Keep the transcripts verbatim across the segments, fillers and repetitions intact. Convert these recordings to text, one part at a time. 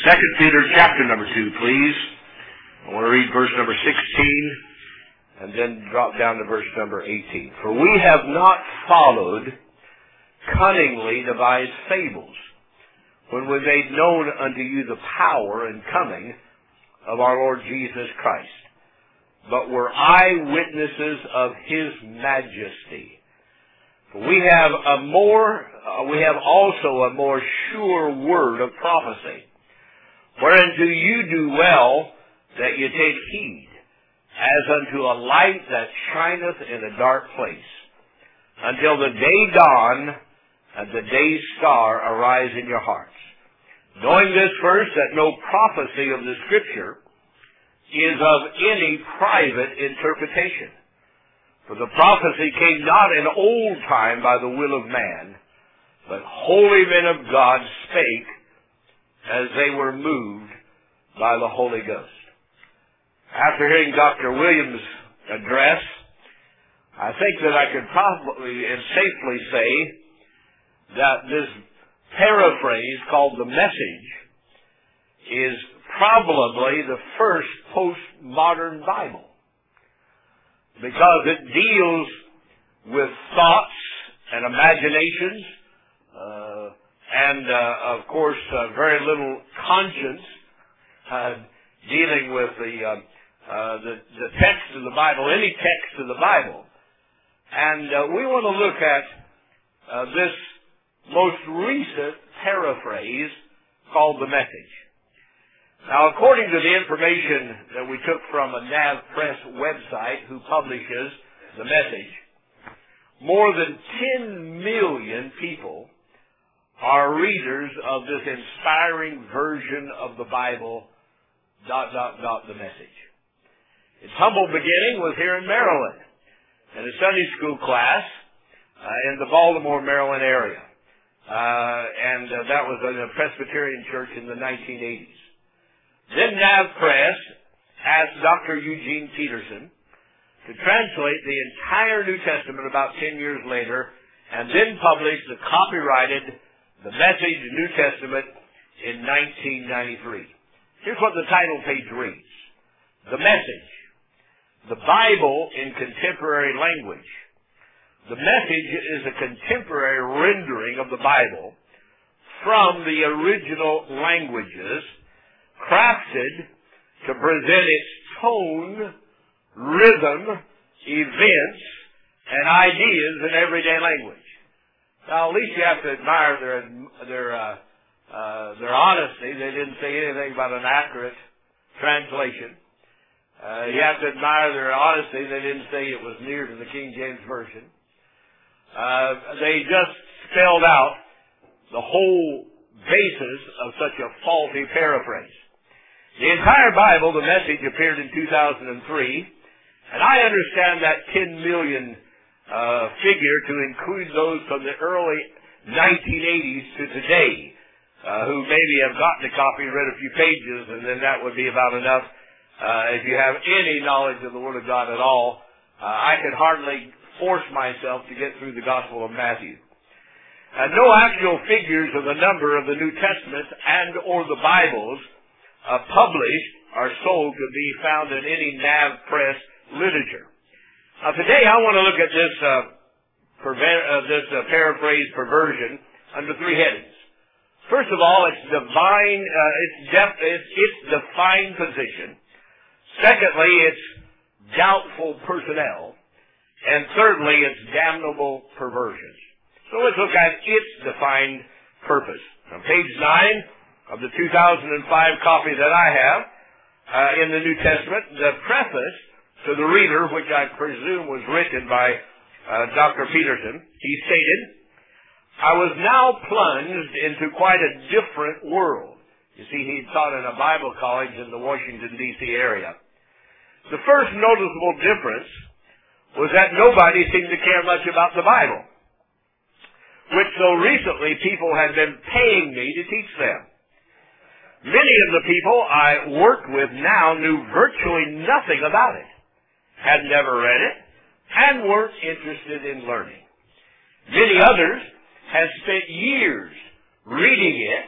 Second Peter chapter number two, please. I want to read verse number sixteen and then drop down to verse number eighteen. For we have not followed cunningly devised fables, when we made known unto you the power and coming of our Lord Jesus Christ, but were eyewitnesses of His majesty. For we have a more, uh, we have also a more sure word of prophecy, whereunto you do well that you take heed, as unto a light that shineth in a dark place, until the day dawn and the day star arise in your hearts. Knowing this first, that no prophecy of the Scripture is of any private interpretation. For the prophecy came not in old time by the will of man, but holy men of God spake as they were moved by the Holy Ghost. After hearing Doctor Williams' address, I think that I could probably and safely say that this paraphrase called The Message is probably the first postmodern Bible, because it deals with thoughts and imaginations uh, and, uh, of course, uh, very little conscience uh, dealing with the, uh, uh, the the text of the Bible, any text of the Bible. And uh, we want to look at uh, this most recent paraphrase called The Message. Now, according to the information that we took from a NavPress website who publishes The Message, more than ten million people are readers of this inspiring version of the Bible, dot, dot, dot, The Message. Its humble beginning was here in Maryland, in a Sunday school class uh, in the Baltimore, Maryland area. Uh, and uh, that was in a Presbyterian church in the nineteen eighties. Then NavPress asked Doctor Eugene Peterson to translate the entire New Testament about ten years later, and then publish the copyrighted The Message New Testament in nineteen ninety-three. Here's what the title page reads. The Message, the Bible in contemporary language. The Message is a contemporary rendering of the Bible from the original languages, crafted to present its tone, rhythm, events, and ideas in everyday language. Now, at least you have to admire their their uh, uh, their honesty. They didn't say anything about an accurate translation. Uh, you have to admire their honesty. They didn't say it was near to the King James Version. Uh, they just spelled out the whole basis of such a faulty paraphrase. The entire Bible, The Message, appeared in two thousand three, and I understand that ten million uh, figure to include those from the early nineteen eighties to today, uh, who maybe have gotten a copy, read a few pages, and then that would be about enough. Uh, if you have any knowledge of the Word of God at all, uh, I could hardly force myself to get through the Gospel of Matthew. And no actual figures of the number of the New Testaments and or the Bibles uh, published or sold to be found in any NavPress literature. Now today I want to look at this uh, perver- uh, this uh, paraphrase perversion under three headings. First of all, its divine, uh, its, def- its, its defined position. Secondly, its doubtful personnel. And thirdly, its damnable perversions. So let's look at its defined purpose. On page nine of the two thousand five copy that I have uh, in the New Testament, the preface to the reader, which I presume was written by uh, Doctor Peterson, he stated, I was now plunged into quite a different world. You see, he taught in a Bible college in the Washington, D C area. The first noticeable difference was that nobody seemed to care much about the Bible, which so recently people had been paying me to teach them. Many of the people I worked with now knew virtually nothing about it, had never read it, and weren't interested in learning. Many others had spent years reading it,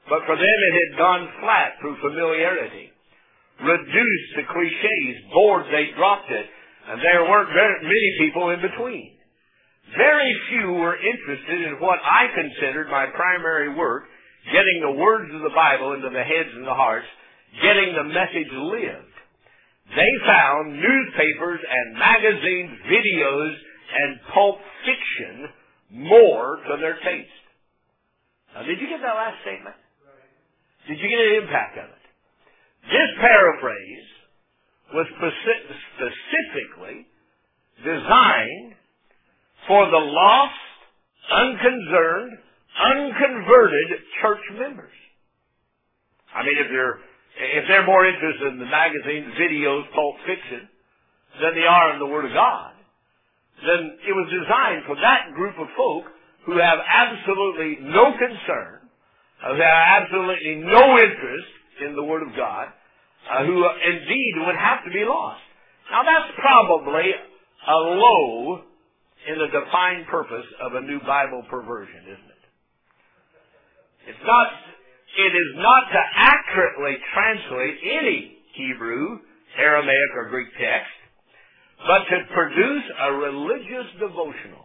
but for them it had gone flat through familiarity. Reduced to cliches, bored, they dropped it, and there weren't very many people in between. Very few were interested in what I considered my primary work, getting the words of the Bible into the heads and the hearts, getting the message lived. They found newspapers and magazines, videos, and pulp fiction more to their taste. Now, did you get that last statement? Did you get an impact of it? This paraphrase was speci- specifically designed for the lost, unconcerned, unconverted church members. I mean, if you're if they're more interested in the magazines, videos, pulp fiction than they are in the Word of God, then it was designed for that group of folk who have absolutely no concern, who have absolutely no interest in the Word of God, uh, who uh, indeed would have to be lost. Now that's probably a low in the defined purpose of a new Bible perversion, isn't it? It's not, it is not to accurately translate any Hebrew, Aramaic, or Greek text, but to produce a religious devotional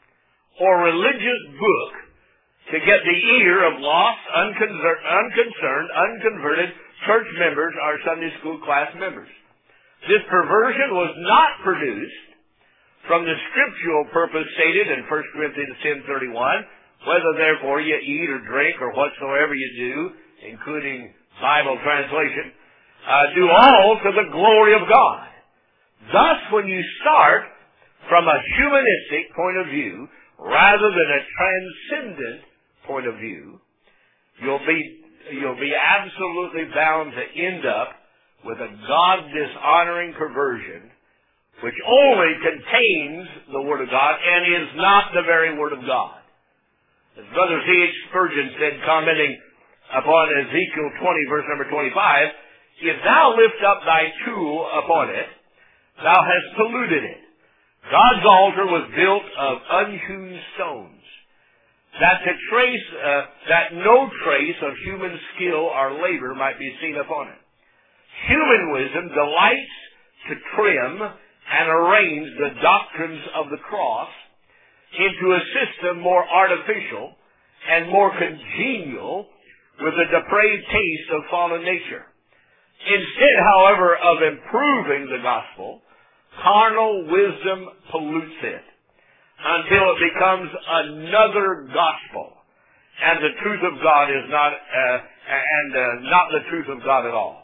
or religious book to get the ear of lost, unconcerned, unconcerned, unconverted church members or Sunday school class members. This perversion was not produced from the scriptural purpose stated in First Corinthians ten thirty-one, whether therefore you eat or drink or whatsoever you do, including Bible translation, uh, do all to the glory of God. Thus, when you start from a humanistic point of view rather than a transcendent point of view, you'll be you'll be absolutely bound to end up with a God-dishonoring perversion which only contains the Word of God and is not the very Word of God. As Brother C H Spurgeon said, commenting upon Ezekiel twenty, verse number twenty-five, if thou lift up thy tool upon it, thou hast polluted it. God's altar was built of unhewn stones, that to trace, uh, that no trace of human skill or labor might be seen upon it. Human wisdom delights to trim and arrange the doctrines of the cross into a system more artificial and more congenial with the depraved taste of fallen nature. Instead, however, of improving the gospel, carnal wisdom pollutes it until it becomes another gospel, and the truth of God is not, uh, and uh, not the truth of God at all.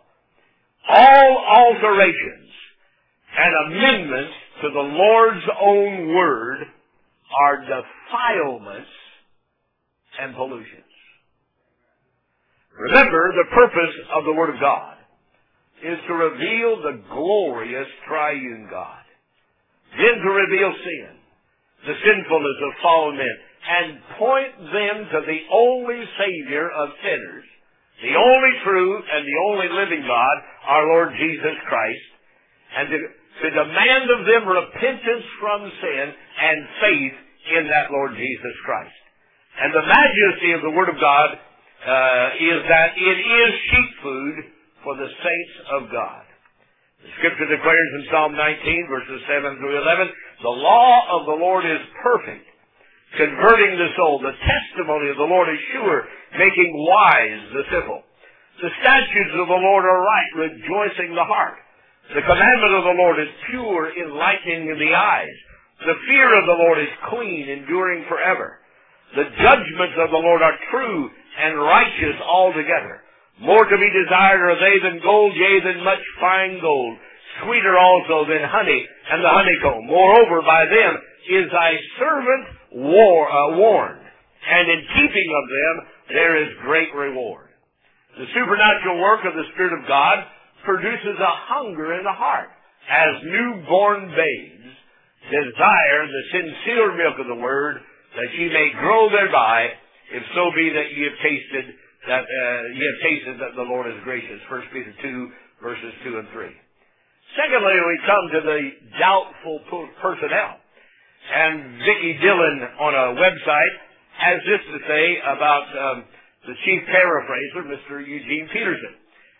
All alterations and amendments to the Lord's own word are defilements and pollutions. Remember, the purpose of the Word of God is to reveal the glorious triune God, then to reveal sin, the sinfulness of fallen men, and point them to the only Savior of sinners, the only true and the only living God, our Lord Jesus Christ, and to, to demand of them repentance from sin and faith in that Lord Jesus Christ. And the majesty of the Word of God uh, is that it is sheep food for the saints of God. The Scripture declares in Psalm nineteen, verses seven through eleven, the law of the Lord is perfect, converting the soul. The testimony of the Lord is sure, making wise the simple. The statutes of the Lord are right, rejoicing the heart. The commandment of the Lord is pure, enlightening the eyes. The fear of the Lord is clean, enduring forever. The judgments of the Lord are true and righteous altogether. More to be desired are they than gold, yea, than much fine gold. Sweeter also than honey and the honeycomb. Moreover, by them is thy servant war, uh, warned, and in keeping of them there is great reward. The supernatural work of the Spirit of God produces a hunger in the heart, as newborn babes desire the sincere milk of the Word, that ye may grow thereby, if so be that ye have tasted that uh, ye have tasted that the Lord is gracious. First Peter two, verses two and three. Secondly, we come to the doubtful personnel. And Vicki Dillon on a website has this to say about um, the chief paraphraser, Mister Eugene Peterson.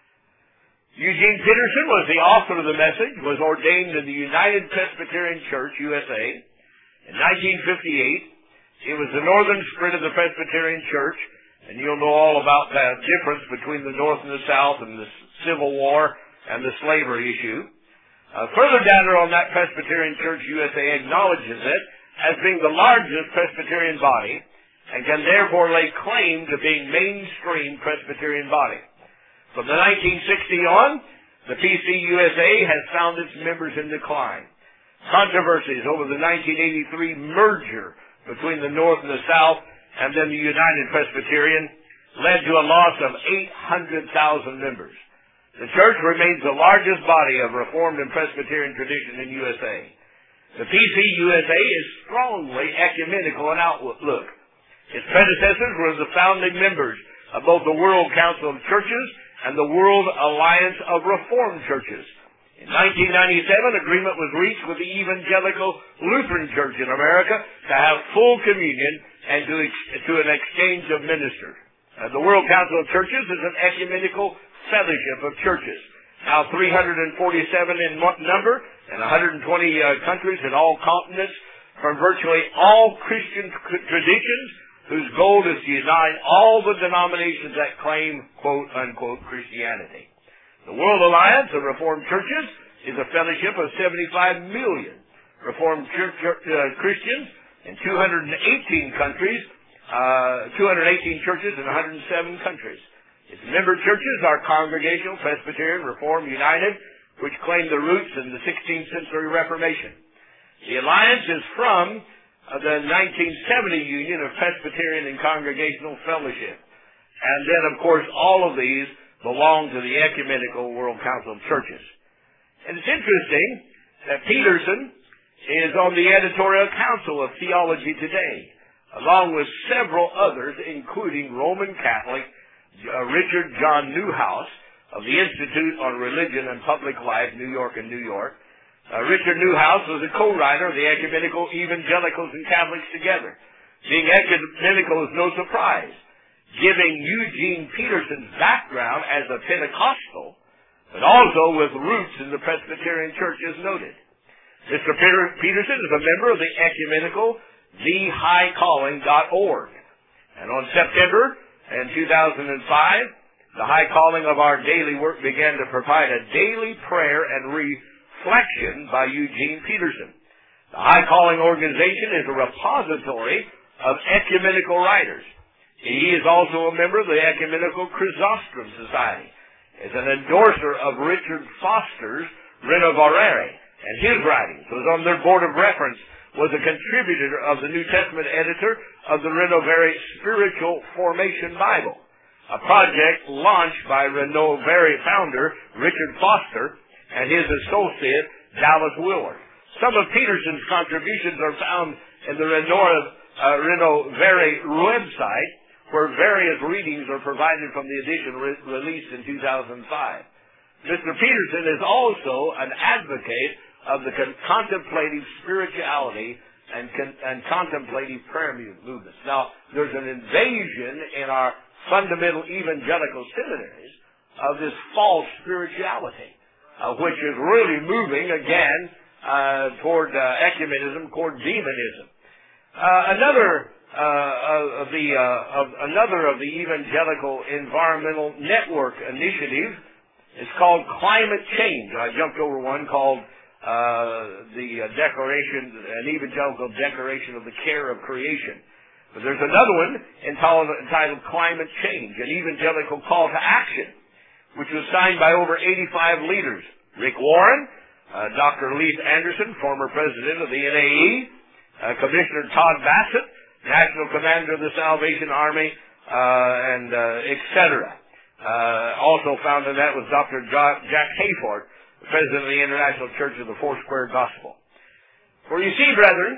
Eugene Peterson was the author of the message, was ordained in the United Presbyterian Church, U S A, in nineteen fifty-eight. It was the northern split of the Presbyterian Church, and you'll know all about the difference between the North and the South and the Civil War and the slavery issue. Uh, further data on that Presbyterian Church, U S A, acknowledges it as being the largest Presbyterian body and can therefore lay claim to being mainstream Presbyterian body. From the nineteen sixty on, the P C U S A has found its members in decline. Controversies over the nineteen eighty-three merger between the North and the South and then the United Presbyterian led to a loss of eight hundred thousand members. The church remains the largest body of Reformed and Presbyterian tradition in U S A. The P C U S A is strongly ecumenical in outlook. Its predecessors were the founding members of both the World Council of Churches and the World Alliance of Reformed Churches. In nineteen ninety-seven, agreement was reached with the Evangelical Lutheran Church in America to have full communion and to, to an exchange of ministers. Uh, the World Council of Churches is an ecumenical fellowship of churches, now three hundred forty-seven in number, and one hundred twenty uh, countries in all continents, from virtually all Christian traditions, whose goal is to unite all the denominations that claim, quote, unquote, Christianity. The World Alliance of Reformed Churches is a fellowship of seventy-five million Reformed church, uh, Christians in two hundred eighteen countries, uh, two hundred eighteen churches in one hundred seven countries. Its member churches are Congregational, Presbyterian, Reformed, United, which claim their roots in the sixteenth century Reformation. The Alliance is from uh, the nineteen seventy Union of Presbyterian and Congregational Fellowship. And then, of course, all of these belong to the Ecumenical World Council of Churches. And it's interesting that Peterson is on the editorial council of Theology Today, along with several others, including Roman Catholic uh, Richard John Newhouse of the Institute on Religion and Public Life, New York and New York. Uh, Richard Newhouse was a co-writer of the Ecumenical Evangelicals and Catholics Together. Being ecumenical is no surprise, giving Eugene Peterson's background as a Pentecostal, but also with roots in the Presbyterian Church as noted. Mister Peter, Peterson is a member of the ecumenical the high calling dot org. And on September in two thousand five, the High Calling of Our Daily Work began to provide a daily prayer and reflection by Eugene Peterson. The High Calling organization is a repository of ecumenical writers. He is also a member of the Ecumenical Chrysostom Society, is an endorser of Richard Foster's Renovare, and his writings was on their board of reference, was a contributor of the New Testament editor of the Renovare Spiritual Formation Bible, a project launched by Renovare founder Richard Foster and his associate Dallas Willard. Some of Peterson's contributions are found in the Renovare, uh, Renovare website, where various readings are provided from the edition re- released in two thousand five. Mister Peterson is also an advocate of the con- contemplative spirituality and, con- and contemplative prayer movements. Now, there's an invasion in our fundamental evangelical seminaries of this false spirituality, uh, which is really moving again uh, toward uh, ecumenism, toward demonism. Uh, another Uh, of the uh, of another of the evangelical environmental network initiative is called Climate Change. I jumped over one called uh, the uh, Declaration, an Evangelical Declaration of the Care of Creation. But there's another one entitled, entitled Climate Change, an evangelical call to action, which was signed by over eighty-five leaders: Rick Warren, uh, Doctor Leith Anderson, former president of the N A E, uh, Commissioner Todd Bassett, National Commander of the Salvation Army, uh, and uh, et cetera. Uh, also found in that was Doctor Jack Hayford, the President of the International Church of the Foursquare Gospel. For you see, brethren,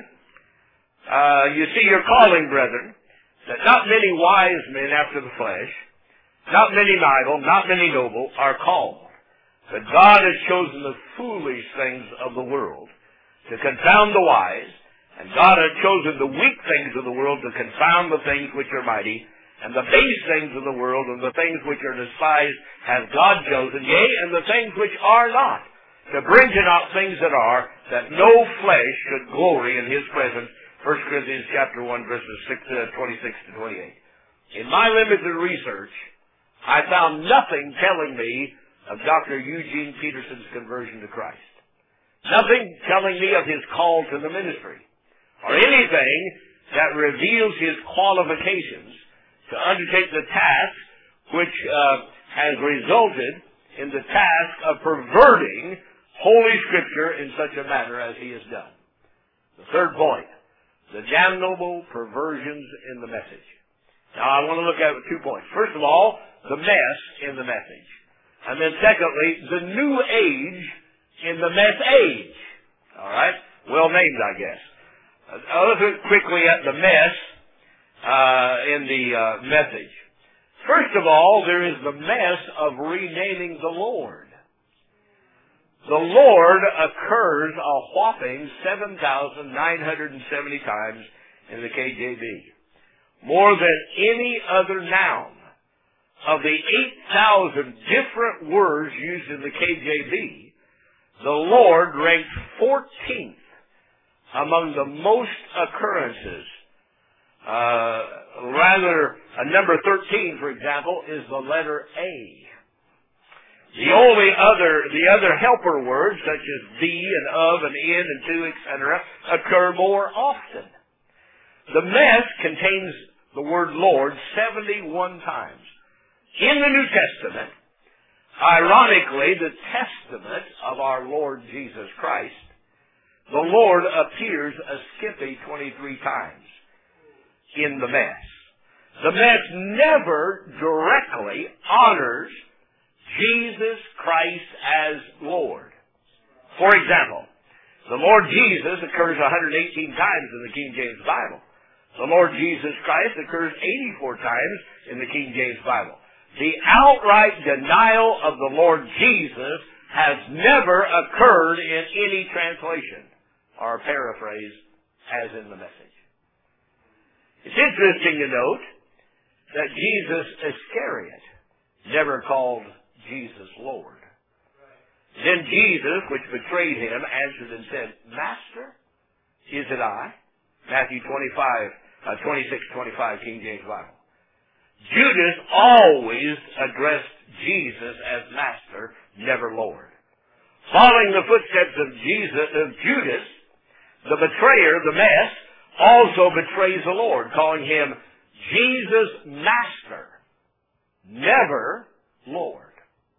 uh, you see your calling, brethren, that not many wise men after the flesh, not many noble, not many noble are called. But God has chosen the foolish things of the world to confound the wise, and God has chosen the weak things of the world to confound the things which are mighty, and the base things of the world, and the things which are despised has God chosen, yea, and the things which are not, to bring to naught things that are, that no flesh should glory in his presence. First Corinthians chapter one, verses six, uh, twenty-six to twenty-eight. In my limited research, I found nothing telling me of Doctor Eugene Peterson's conversion to Christ. Nothing telling me of his call to the ministry, or anything that reveals his qualifications to undertake the task which uh, has resulted in the task of perverting Holy Scripture in such a manner as he has done. The third point, the damnable perversions in the message. Now I want to look at two points. First of all, the mess in the message. And then secondly, the new age in the mess age. All right? Well named, I guess. Uh, let's look quickly at the mess uh, in the uh, message. First of all, there is the mess of renaming the Lord. The Lord occurs a whopping seven thousand nine hundred seventy times in the K J V. More than any other noun. Of the eight thousand different words used in the K J V, the Lord ranks fourteenth among the most occurrences. Uh, rather, a number thirteen, for example, is the letter A. The only other, the other helper words, such as the and of and in and to, et cetera, occur more often. The mess contains the word Lord seventy-one times. In the New Testament, ironically, the testament of our Lord Jesus Christ, the Lord appears a skippy twenty-three times in the mess. The mess never directly honors Jesus Christ as Lord. For example, the Lord Jesus occurs one hundred eighteen times in the King James Bible. The Lord Jesus Christ occurs eighty-four times in the King James Bible. The outright denial of the Lord Jesus has never occurred in any translation or paraphrase as in the message. It's interesting to note that Jesus Iscariot never called Jesus Lord. Then Jesus, which betrayed him, answered and said, Master, is it I? Matthew twenty-five, uh, twenty-six, twenty-five, King James Bible. Judas always addressed Jesus as Master, never Lord. Following the footsteps of Jesus, of Judas, the betrayer, the mess, also betrays the Lord, calling him Jesus Master, never Lord.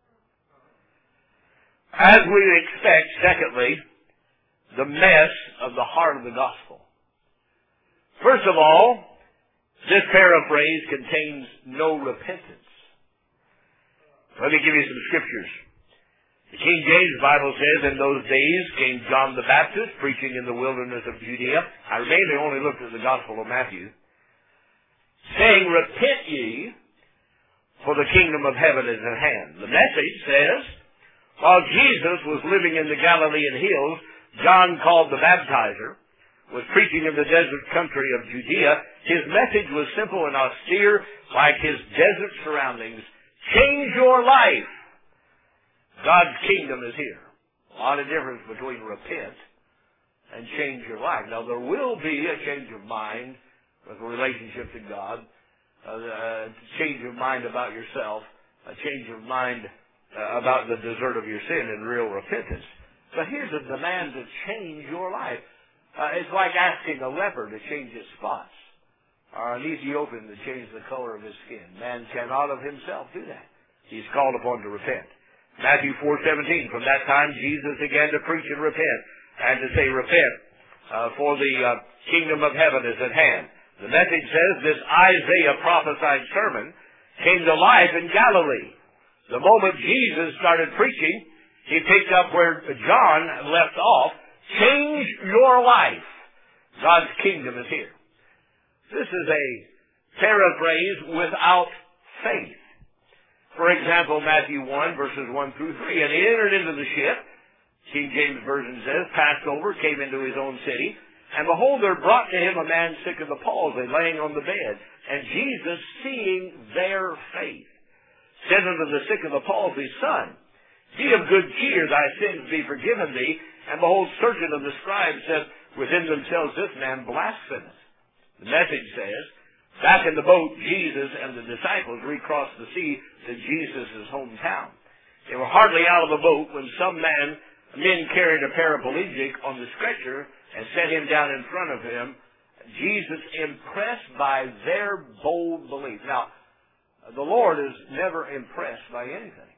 As we expect, secondly, the mess of the heart of the gospel. First of all, this paraphrase contains no repentance. Let me give you some scriptures. The King James Bible says, in those days came John the Baptist, preaching in the wilderness of Judea. I mainly only looked at the Gospel of Matthew. Saying, repent ye, for the kingdom of heaven is at hand. The message says, while Jesus was living in the Galilean hills, John called the baptizer, was preaching in the desert country of Judea. His message was simple and austere, like his desert surroundings. Change your life. God's kingdom is here. A lot of difference between repent and change your life. Now, there will be a change of mind with a relationship to God, a change of mind about yourself, a change of mind uh, about the desert of your sin and real repentance. But here's a demand to change your life. Uh, it's like asking a leper to change his spots, or an Ethiopian to change the color of his skin. Man cannot of himself do that. He's called upon to repent. Matthew four seventeen, from that time Jesus began to preach and repent, and to say, repent, uh, for the uh, kingdom of heaven is at hand. The message says this Isaiah prophesied sermon came to life in Galilee. The moment Jesus started preaching, he picked up where John left off. Change your life. God's kingdom is here. This is a paraphrase without faith. For example, Matthew one, verses one through three. And he entered into the ship, King James Version says, passed over, came into his own city. And behold, there brought to him a man sick of the palsy, laying on the bed. And Jesus, seeing their faith, said unto the sick of the palsy, Son, be of good cheer, thy sins be forgiven thee. And behold, certain of the scribes said within themselves, This man blasphemeth. The Message says, back in the boat, Jesus and the disciples recrossed the sea to Jesus' hometown. They were hardly out of the boat when some man, men carried a paraplegic on the stretcher and set him down in front of him. Jesus, impressed by their bold belief. Now, the Lord is never impressed by anything.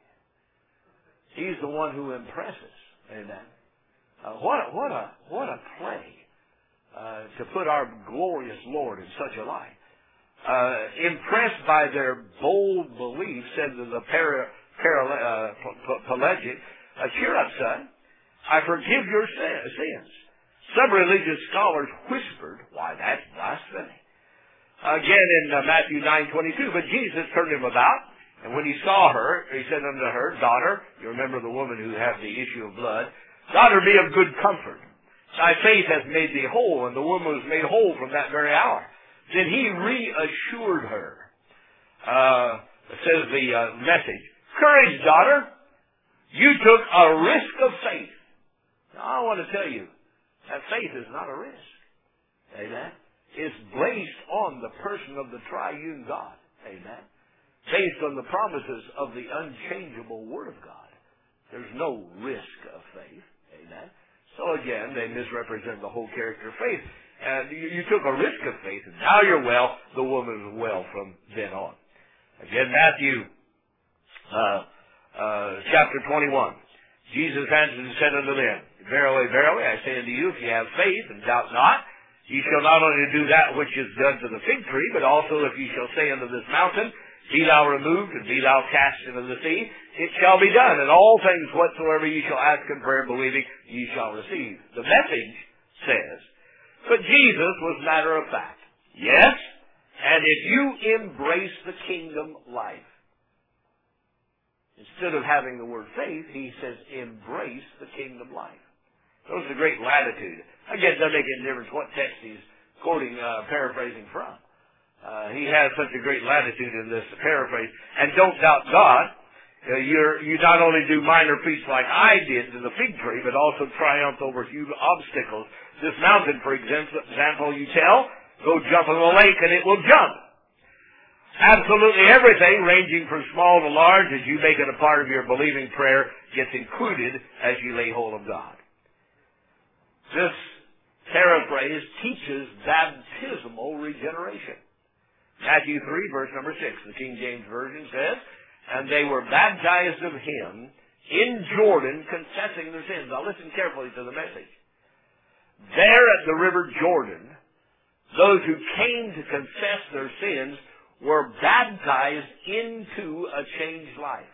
He's the one who impresses. Amen. Uh, what a, what a, what a play uh, to put our glorious Lord in such a light. Uh, impressed by their bold belief, said to the para, para, uh, pelagic, uh, cheer up, son. I forgive your sins. Some religious scholars whispered, why, that's blasphemy. Again in uh, Matthew nine twenty-two, but Jesus turned him about, and when he saw her, he said unto her, Daughter, you remember the woman who had the issue of blood, Daughter, be of good comfort. Thy faith hath made thee whole, and the woman was made whole from that very hour. Then he reassured her. Uh, it says the uh, Message, Courage, daughter, you took a risk of faith. Now, I want to tell you, that faith is not a risk. Amen. It's based on the person of the triune God. Amen. Based on the promises of the unchangeable Word of God. There's no risk of faith. Amen. So again, they misrepresent the whole character of faith. And you, you took a risk of faith, and now you're well. The woman is well from then on. Again, Matthew uh, uh, chapter twenty-one. Jesus answered and said unto them, Verily, verily, I say unto you, if you have faith and doubt not, ye shall not only do that which is done to the fig tree, but also if ye shall say unto this mountain, Be thou removed, and be thou cast into the sea, it shall be done. And all things whatsoever ye shall ask in prayer, believing, ye shall receive. The Message says, but Jesus was matter of fact. Yes, and if you embrace the kingdom life, instead of having the word faith, he says embrace the kingdom life. Those are great latitude. Again, it doesn't make any difference what text he's quoting, uh, paraphrasing from. Uh, he has such a great latitude in this paraphrase. And don't doubt God. Uh, you're, you not only do minor feats like I did to the fig tree, but also triumph over huge obstacles. This mountain, for example, you tell, go jump in the lake and it will jump. Absolutely everything, ranging from small to large, as you make it a part of your believing prayer, gets included as you lay hold of God. This paraphrase teaches baptismal regeneration. Matthew three, verse number six, the King James Version says, and they were baptized of him in Jordan, confessing their sins. Now listen carefully to the Message. There at the river Jordan, those who came to confess their sins were baptized into a changed life.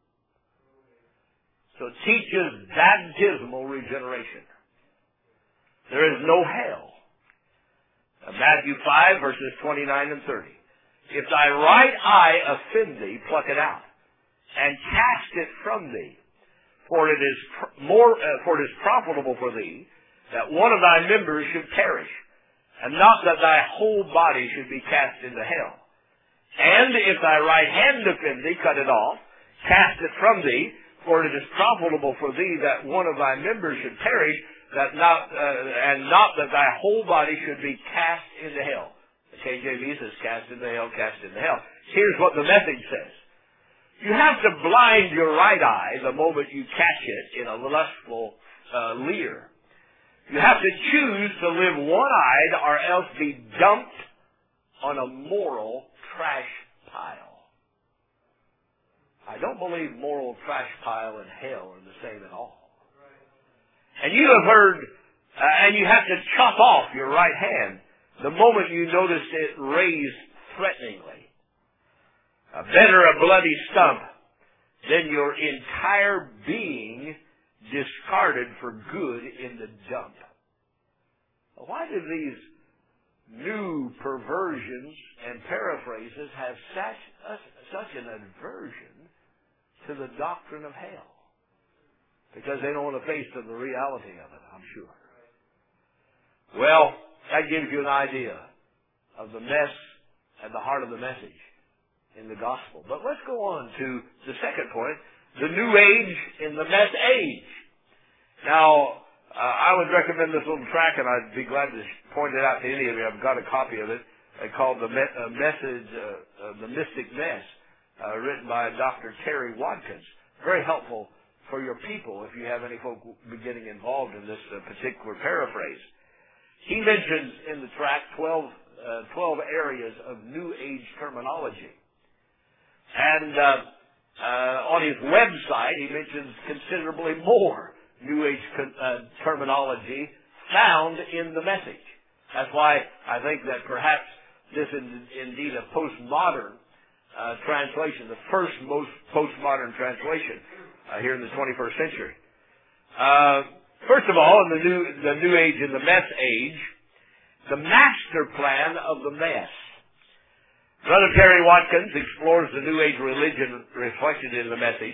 So it teaches baptismal regeneration. There is no hell. Now, Matthew five, verses twenty-nine and thirty. If thy right eye offend thee, pluck it out, and cast it from thee. For it is pr- more, uh, for it is profitable for thee that one of thy members should perish, and not that thy whole body should be cast into hell. And if thy right hand offend thee, cut it off, cast it from thee, for it is profitable for thee that one of thy members should perish, that not uh, and not that thy whole body should be cast into hell. The K J V says, cast into hell, cast into hell. Here's what the Message says. You have to blind your right eye the moment you catch it in a lustful uh, leer. You have to choose to live one-eyed or else be dumped on a moral trash pile. I don't believe moral trash pile and hell are the same at all. And you have heard, uh, and you have to chop off your right hand the moment you notice it raised threateningly. Uh, better a bloody stump than your entire being discarded for good in the dump. Why do these new perversions and paraphrases have such, uh, such an aversion to the doctrine of hell? Because they don't want to face the reality of it, I'm sure. Well, that gives you an idea of the mess at the heart of the message in the gospel. But let's go on to the second point, the new age in the mess age. Now, uh, I would recommend this little track, and I'd be glad to point it out to any of you. I've got a copy of it uh, called The Me- uh, Message, uh, uh, The Mystic Mess, uh, written by Doctor Terry Watkins. Very helpful for your people if you have any folk getting involved in this uh, particular paraphrase. He mentions in the track twelve, uh, twelve areas of New Age terminology. And uh, uh, on his website, he mentions considerably more New Age uh, terminology found in the message. That's why I think that perhaps this is indeed a postmodern uh, translation, the first most postmodern translation uh, here in the twenty-first century. Uh, first of all, in the new the New Age and the mess age, the master plan of the mess. Brother Terry Watkins explores the New Age religion reflected in the message.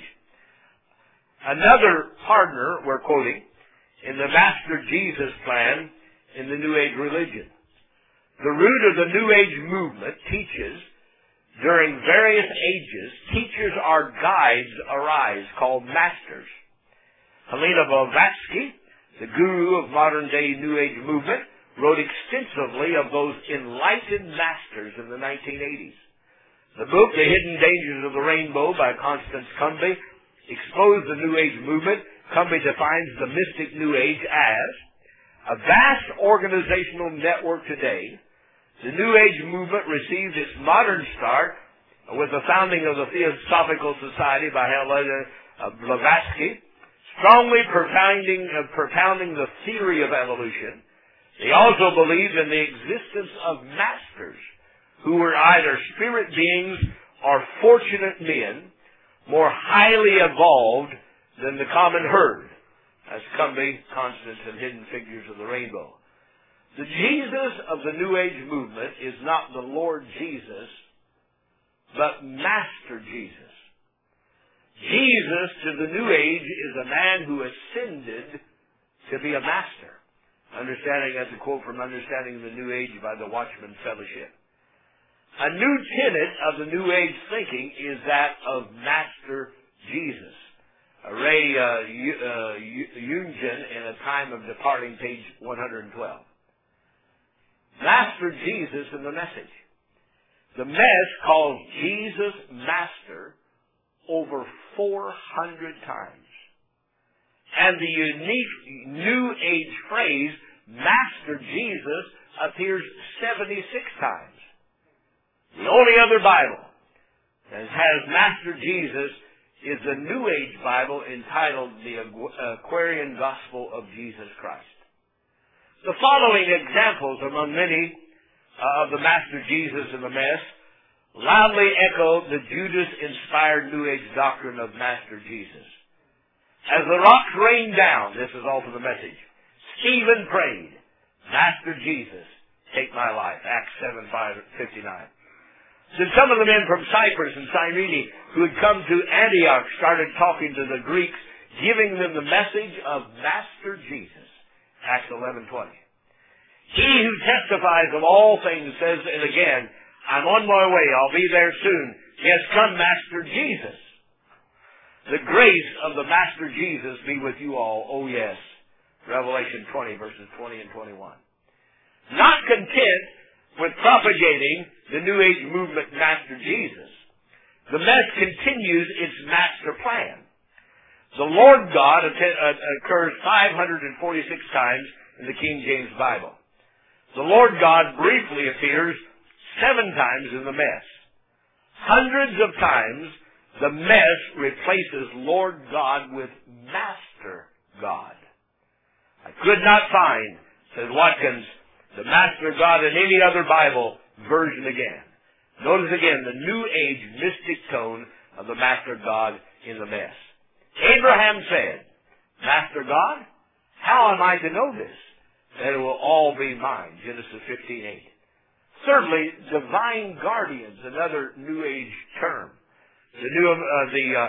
Another partner, we're quoting, in the Master Jesus plan in the New Age religion. The root of the New Age movement teaches, during various ages, teachers are guides arise, called masters. Helena Blavatsky, the guru of modern-day New Age movement, wrote extensively of those enlightened masters in the nineteen eighties. The book, The Hidden Dangers of the Rainbow by Constance Cumby, exposed the New Age movement. Cumby defines the mystic New Age as a vast organizational network today. The New Age movement received its modern start with the founding of the Theosophical Society by Helena Blavatsky, strongly propounding, uh, propounding the theory of evolution. They also believed in the existence of masters who were either spirit beings or fortunate men, more highly evolved than the common herd, as Cumby, Constance, and Hidden Figures of the Rainbow. The Jesus of the New Age movement is not the Lord Jesus, but Master Jesus. Jesus to the New Age is a man who ascended to be a master. Understanding, that's a quote from Understanding the New Age by the Watchman Fellowship. A new tenet of the New Age thinking is that of Master Jesus. Ray uh, uh, Yungen in A Time of Departing, page one hundred twelve. Master Jesus in the message. The mess calls Jesus Master over four hundred times. And the unique New Age phrase, Master Jesus, appears seventy-six times. The only other Bible that has Master Jesus is the New Age Bible entitled The Aquarian Gospel of Jesus Christ. The following examples among many uh, of the Master Jesus in the mess loudly echo the Judas-inspired New Age doctrine of Master Jesus. As the rocks rained down, this is all for the message, Stephen prayed, Master Jesus, take my life. Acts seven fifty-nine. Then some of the men from Cyprus and Cyrene who had come to Antioch started talking to the Greeks, giving them the message of Master Jesus. Acts eleven twenty. He who testifies of all things says, and again, I'm on my way, I'll be there soon. Yes, come, Master Jesus. The grace of the Master Jesus be with you all. Oh yes. Revelation twenty, verses twenty and twenty-one. Not content with propagating the New Age movement Master Jesus, the mess continues its master plan. The Lord God occurs five hundred forty-six times in the King James Bible. The Lord God briefly appears seven times in the mess. Hundreds of times the mess replaces Lord God with Master God. I could not find, says Watkins, the Master God in any other Bible version again. Notice again the New Age mystic tone of the Master God in the mess. Abraham said, Master God, how am I to know this? That it will all be mine. Genesis fifteen eight. Thirdly, divine guardians, another New Age term. The New, uh, the, uh,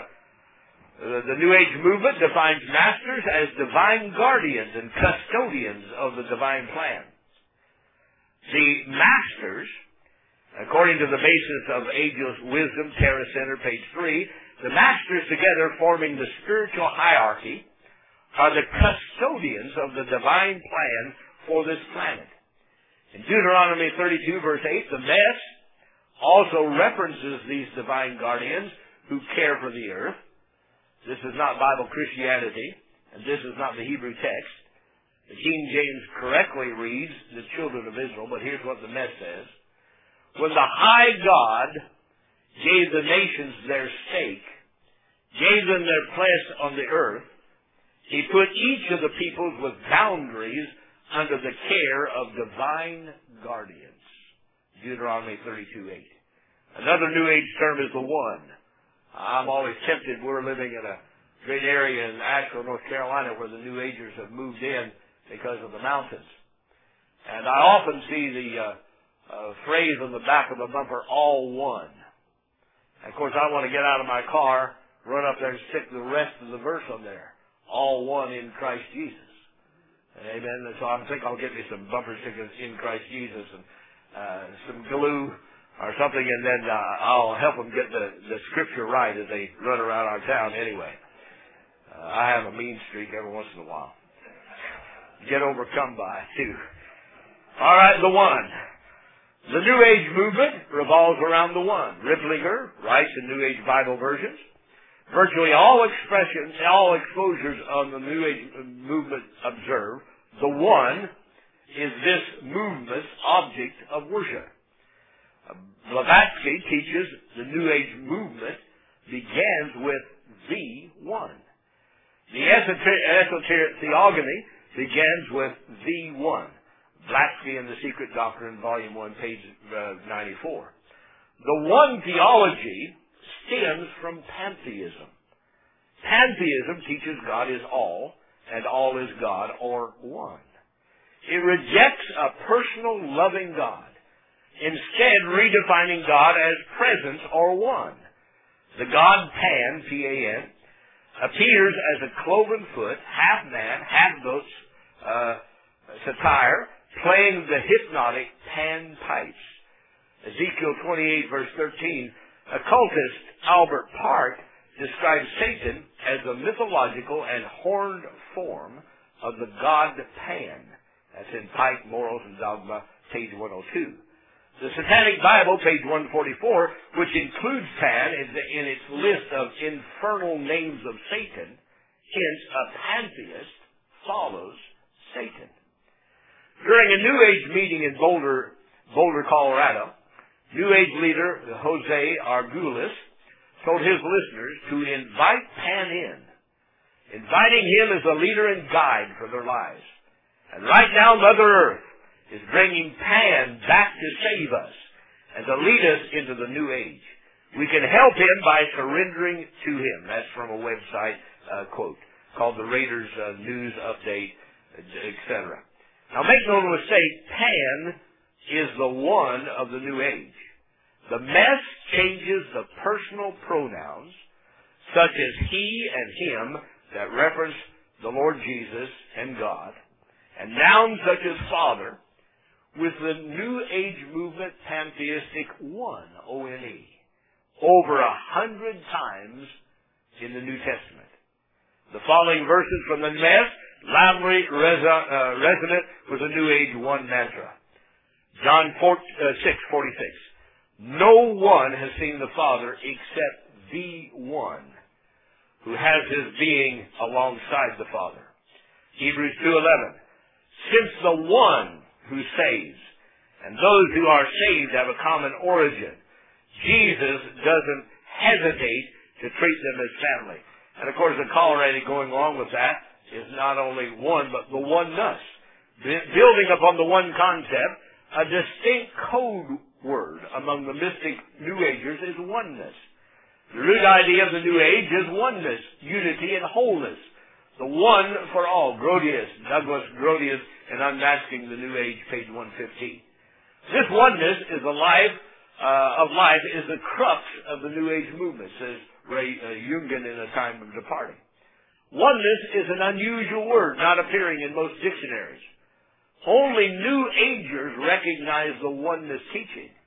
the New Age movement defines masters as divine guardians and custodians of the divine plan. The masters According to the basis of Ageless Wisdom, Terra Center, page three, the masters together forming the spiritual hierarchy are the custodians of the divine plan for this planet. In Deuteronomy thirty-two, verse eight, the mess also references these divine guardians who care for the earth. This is not Bible Christianity, and this is not the Hebrew text. The King James correctly reads the children of Israel, but here's what the mess says. When the high God gave the nations their stake, gave them their place on the earth, he put each of the peoples with boundaries under the care of divine guardians. Deuteronomy thirty-two eight. Another New Age term is the One. I'm always tempted. We're living in a great area in Asheville, North Carolina, where the New Agers have moved in because of the mountains. And I often see the uh, uh, phrase on the back of the bumper, all one. And of course, I want to get out of my car, run up there and stick the rest of the verse on there. All one in Christ Jesus. Amen. And so I think I'll get me some bumper stickers in Christ Jesus and uh, some glue or something, and then uh, I'll help them get the, the scripture right as they run around our town anyway. Uh, I have a mean streak every once in a while. Get overcome by, too. All right, the One. The New Age movement revolves around the One. Ripplinger writes in New Age Bible versions. Virtually all expressions, all exposures on the New Age movement observe, the One is this movement's object of worship. Blavatsky teaches the New Age movement begins with the One. The esoteric theogony begins with the One. Blavatsky and the Secret Doctrine, Volume one, page uh, ninety-four. The One theology stems from pantheism. Pantheism teaches God is all, and all is God, or one. It rejects a personal, loving God, instead redefining God as presence or one. The God Pan, P A N, appears as a cloven foot, half man, half goat uh, satyr, playing the hypnotic pan pipes. Ezekiel twenty-eight, verse thirteen, occultist Albert Park describes Satan as the mythological and horned form of the god Pan. That's in Pike, Morals, and Dogma, page one oh two. The Satanic Bible, page one forty-four, which includes Pan in its list of infernal names of Satan, hence a pantheist follows Satan. During a New Age meeting in Boulder, Boulder, Colorado, New Age leader Jose Arguelles told his listeners to invite Pan in, inviting him as a leader and guide for their lives. And right now, Mother Earth is bringing Pan back to save us and to lead us into the New Age. We can help him by surrendering to him. That's from a website uh, quote called the Raiders uh, News Update, et cetera. Now, make no mistake, Pan is the One of the New Age. The mess changes the personal pronouns, such as he and him, that reference the Lord Jesus and God, and nouns such as Father, with the New Age movement pantheistic One, O N E, over a hundred times in the New Testament. The following verses from the mess loudly reso- uh, resonant with the New Age One mantra. John six forty-six. No one has seen the Father except the One who has his being alongside the Father. Hebrews two eleven. Since the One who saves and those who are saved have a common origin, Jesus doesn't hesitate to treat them as family. And of course, the corollary going along with that is not only one, but the oneness. Building upon the one concept, a distinct code word among the mystic New Agers is oneness. The root idea of the New Age is oneness, unity, and wholeness. The one for all. Grotius, Douglas Grotius, in Unmasking the New Age, page one fifteen. This oneness is the life uh, of life is the crux of the New Age movement, says Ray uh, Jungen in A Time of Departing. Oneness is an unusual word, not appearing in most dictionaries. Only New Agers recognize the oneness teaching.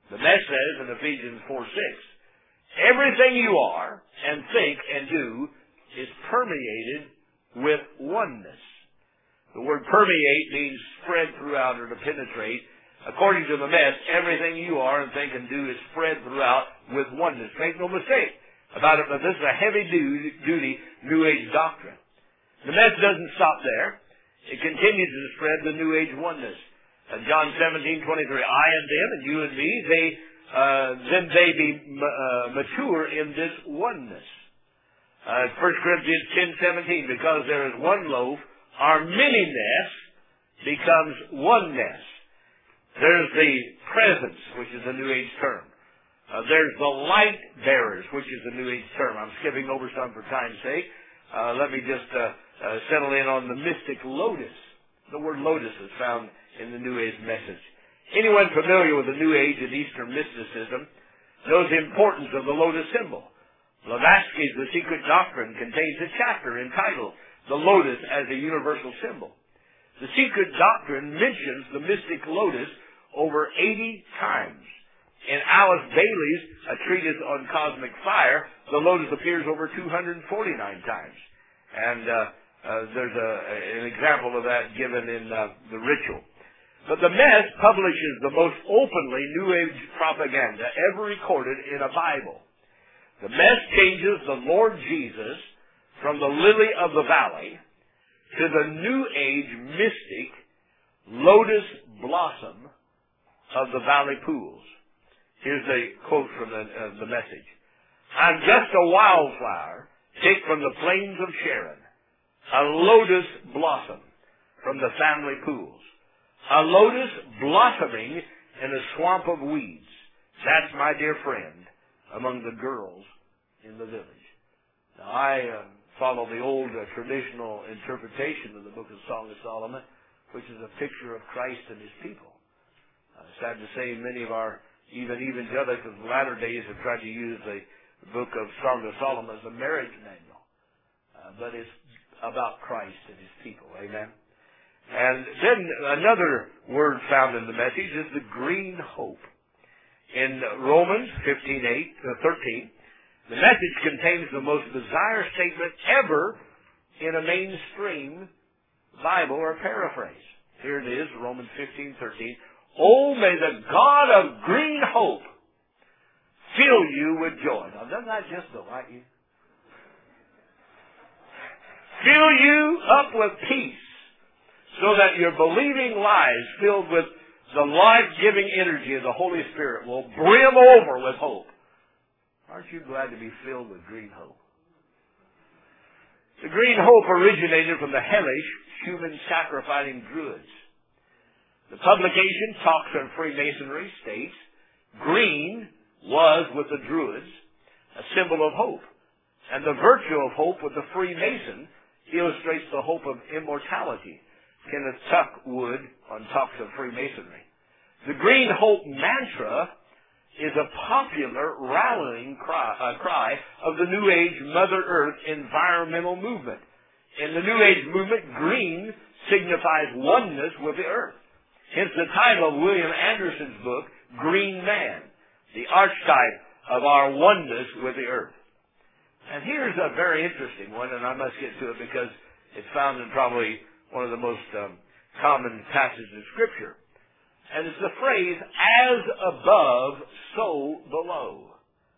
The Mess says in Ephesians four six, everything you are and think and do is permeated with oneness. The word permeate means spread throughout or to penetrate. According to the Mess, everything you are and think and do is spread throughout with oneness. Make no mistake about it, but this is a heavy-duty New Age doctrine. The Mess doesn't stop there. It continues to spread the New Age oneness. Uh, John seventeen twenty-three, I and them and you and me, they, uh, then they be uh, mature in this oneness. Uh, First Corinthians ten seventeen, because there is one loaf, our many-ness becomes oneness. There's the presence, which is a New Age term. Uh, there's the light bearers, which is a New Age term. I'm skipping over some for time's sake. Uh, let me just uh, uh, settle in on the mystic lotus. The word lotus is found in the New Age message. Anyone familiar with the New Age and Eastern mysticism knows the importance of the lotus symbol. Blavatsky's The Secret Doctrine contains a chapter entitled The Lotus as a Universal Symbol. The Secret Doctrine mentions the mystic lotus over eighty times. In Alice Bailey's A Treatise on Cosmic Fire, the lotus appears over two hundred forty-nine times. And uh, uh, there's a, an example of that given in uh, the ritual. But the Mess publishes the most openly New Age propaganda ever recorded in a Bible. The Mess changes the Lord Jesus from the lily of the valley to the New Age mystic lotus blossom of the valley pools. Here's a quote from the, uh, the message. I'm just a wildflower picked from the plains of Sharon, a lotus blossom from the family pools, a lotus blossoming in a swamp of weeds. That's my dear friend among the girls in the village. Now, I uh, follow the old uh, traditional interpretation of the book of Song of Solomon, which is a picture of Christ and his people. Uh, sad to say, many of our even evangelicals of the latter days have tried to use the book of Song of Solomon as a marriage manual. Uh, but it's about Christ and his people. Amen. And then another word found in the message is the green hope. In Romans fifteen eight, uh, thirteen, the message contains the most bizarre statement ever in a mainstream Bible or paraphrase. Here it is, Romans fifteen thirteen. Oh, may the God of green hope fill you with joy. Now, doesn't that just delight you? Fill you up with peace so that your believing lives filled with the life-giving energy of the Holy Spirit will brim over with hope. Aren't you glad to be filled with green hope? The green hope originated from the hellish human sacrificing Druids. The publication Talks on Freemasonry states, green was with the Druids a symbol of hope, and the virtue of hope with the Freemason illustrates the hope of immortality. Kenneth Tuck Wood on Talks of Freemasonry. The green hope mantra is a popular rallying cry, uh, cry of the New Age Mother Earth environmental movement. In the New Age movement, green signifies oneness with the earth. Hence the title of William Anderson's book, Green Man, the archetype of our oneness with the earth. And here's a very interesting one, and I must get to it because it's found in probably one of the most um, common passages of Scripture. And it's the phrase, as above, so below.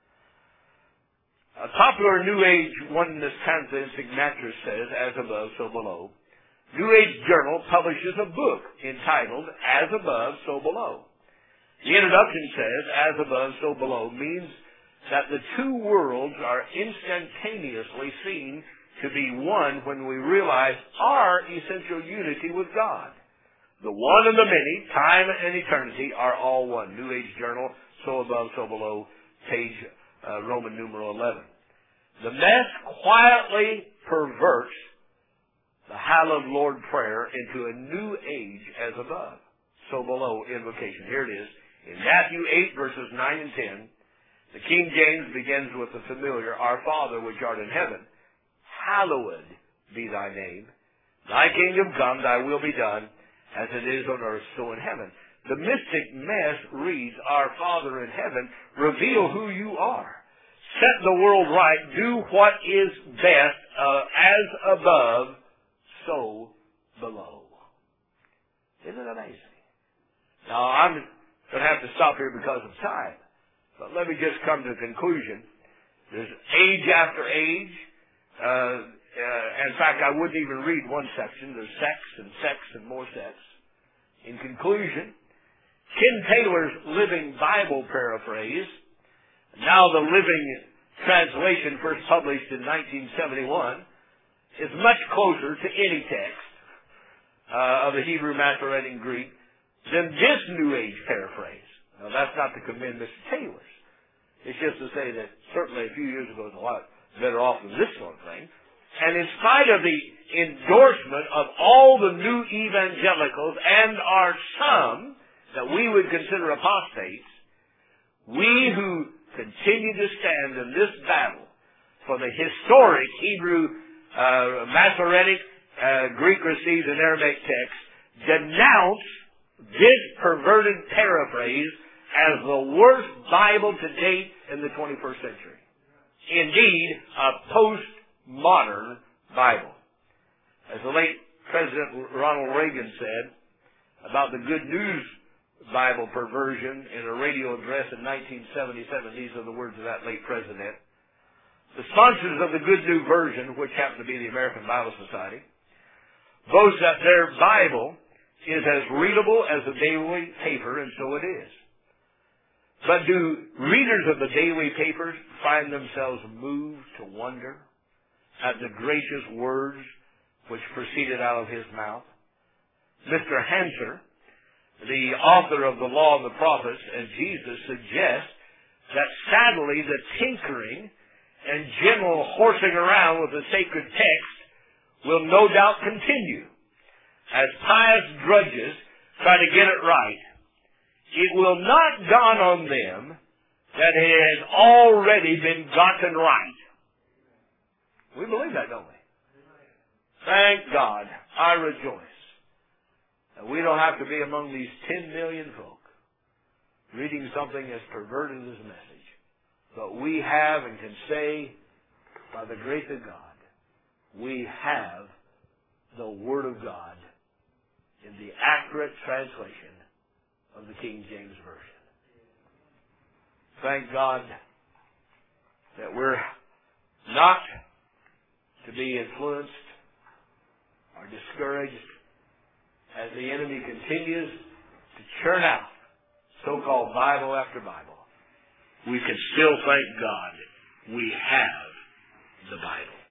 A popular New Age oneness pantheistic mattress says, as above, so below. New Age Journal publishes a book entitled, As Above, So Below. The introduction says, as above, so below means that the two worlds are instantaneously seen to be one when we realize our essential unity with God. The one and the many, time and eternity, are all one. New Age Journal, so above, so below, page uh, Roman numeral eleven. The Mess quietly perverts the hallowed Lord prayer into a new age as above, so below invocation. Here it is. In Matthew eight, verses nine and ten, the King James begins with the familiar, Our Father which art in heaven, hallowed be thy name. Thy kingdom come, thy will be done, as it is on earth, so in heaven. The Mystic Mass reads, Our Father in heaven, reveal who you are. Set the world right. Do what is best, uh, as above, so below. Isn't it amazing? Now, I'm going to have to stop here because of time. But let me just come to a conclusion. There's age after age. Uh, uh, in fact, I wouldn't even read one section. There's sex and sex and more sex. In conclusion, Ken Taylor's Living Bible paraphrase, now the Living Translation, first published in nineteen seventy-one, is much closer to any text uh, of the Hebrew, Masoretic, Greek than this New Age paraphrase. Now, that's not to commend Mister Taylor's. It's just to say that certainly a few years ago it was a lot better off than this sort of thing. And in spite of the endorsement of all the new evangelicals, and are some that we would consider apostates, we who continue to stand in this battle for the historic Hebrew, uh, Masoretic, uh, Greek received and Aramaic text, denounce this perverted paraphrase as the worst Bible to date in the twenty-first century. Indeed, a postmodern Bible. As the late President Ronald Reagan said about the Good News Bible perversion in a radio address in nineteen seventy-seven, these are the words of that late president. The sponsors of the Good New Version, which happen to be the American Bible Society, boast that their Bible is as readable as a daily paper, and so it is. But do readers of the daily papers find themselves moved to wonder at the gracious words which proceeded out of his mouth? Mister Hanser, the author of the Law and the Prophets and Jesus, suggests that sadly the tinkering and general horsing around with the sacred text will no doubt continue as pious drudges try to get it right. It will not dawn on them that it has already been gotten right. We believe that, don't we? Thank God. I rejoice that we don't have to be among these ten million folk reading something as perverted as a message. But we have and can say, by the grace of God, we have the Word of God in the accurate translation of the King James Version. Thank God that we're not to be influenced or discouraged as the enemy continues to churn out so-called Bible after Bible. We can still thank God we have the Bible.